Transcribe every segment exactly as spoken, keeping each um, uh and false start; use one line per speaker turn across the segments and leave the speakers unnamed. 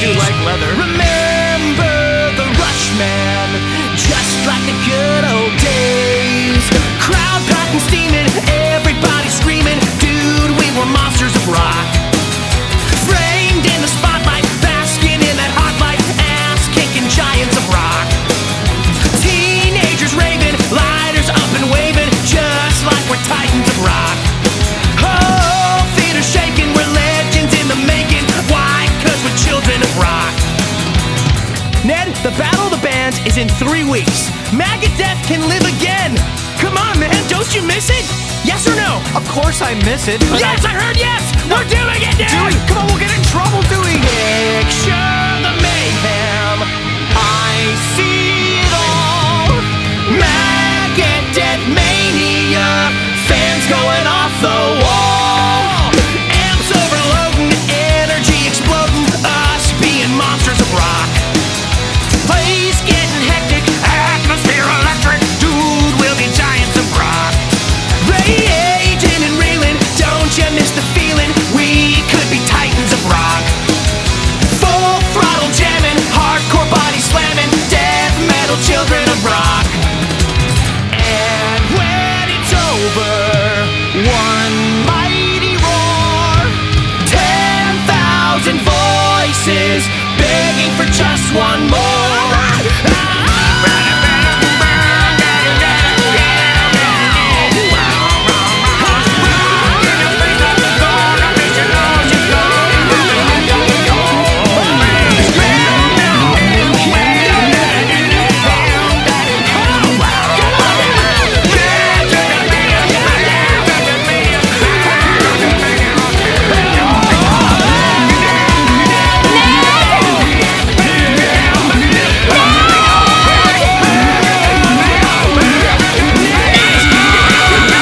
do like leather.
Remember the Rush, man, just like the good old days. Crowd packed and steaming, everybody screaming, dude, we were monsters of rock. Framed in the spotlight, basking in that hot light, ass-kicking giants of rock. Teenagers raving, lighters up and waving, just like we're titans of rock. Oh, theater shaking, we're legends in the making. Why? 'Cause we're children of rock. Ned, the Battle of the Bands is in three weeks. Megadeth can live again. Come on, man, don't you miss it? Yes or no?
Of course I miss it. But
Yes, I, I heard yes! We're doing it, dude!
Dude, come on, we'll get in trouble doing it.
Picture the mayhem. I see it all. Megadeth mania. Fans going off the wall. Amps overloading, energy exploding. Us being monsters of rock. Place getting hectic, atmosphere electric. Dude, we'll be giants of rock. Raging and reeling, don't you miss the feeling? We could be titans of rock. Full throttle jamming, hardcore body slamming, death metal children of rock. And when it's over, one mighty roar, ten thousand voices begging for just one more.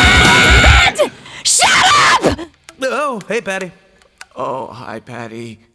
Oh, hey, Patty.
Oh, hi, Patty.